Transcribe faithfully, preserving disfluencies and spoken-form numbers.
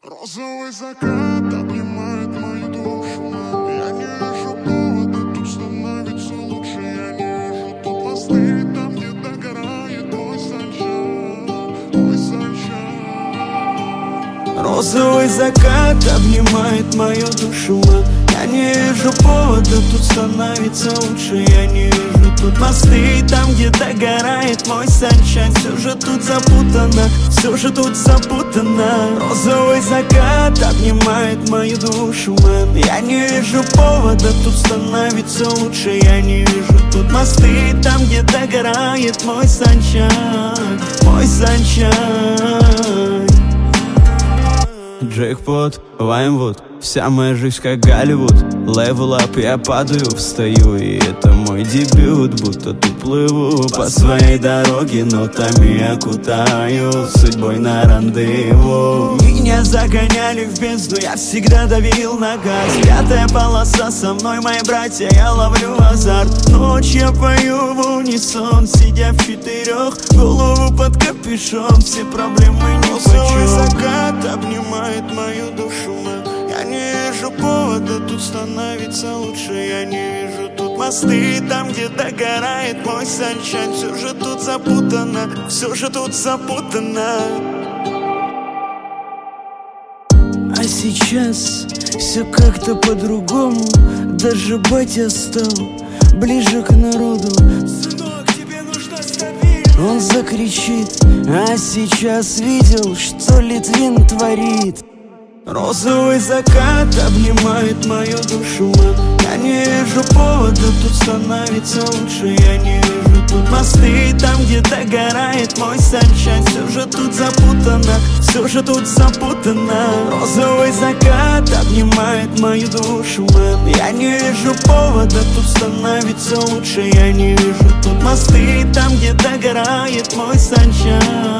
Розовый закат обнимает мою душу. Я не вижу повода, тут становится лучше. Я не вижу тут мосты, там где догорает мой саншайн, мой саншайн. Розовый закат обнимает мою душу. Я не вижу повода, тут становится лучше. Я не вижу тут мосты, там где догорает мой саншайн. Все же тут запутано, все же тут запутано. Розовый закат обнимает мою душу, мэн. Я не вижу повода, тут становится лучше. Я не вижу тут мосты, там где догорает мой саншайн, мой саншайн. Джекпот, Ваймвуд, вся моя жизнь как Голливуд. Левел ап, я падаю, встаю, и это мой дебют. Будто тут плыву по своей дороге, нотами окутаю судьбой на рандеву. Меня загоняли в бездну, я всегда давил на газ. Пятая полоса со мной, мои братья, я ловлю азарт. Ночь я пою в унисон, сидя в четырех, голову под капюшон, все проблемы ни по чем. Розовый закат обнимает мою душу, мэн. Я не вижу повода, тут становится лучше. Я не вижу тут мосты, там где догорает мой саншайн. Все же тут запутано, все же тут запутано. А сейчас все как-то по-другому. Даже батя стал ближе к народу. Сынок, тебе нужна стабильность. Он закричит, а сейчас видел, что Литвин творит. Розовый закат обнимает мою душу, мэн. Я не вижу повода, тут становится лучше. Я не вижу тут мосты, там где догорает мой саншайн. Все же тут запутано, все же тут запутано. Розовый закат обнимает мою душу, мэн. Я не вижу повода, тут становится лучше. Я не вижу тут мосты, там где догорает мой саншайн.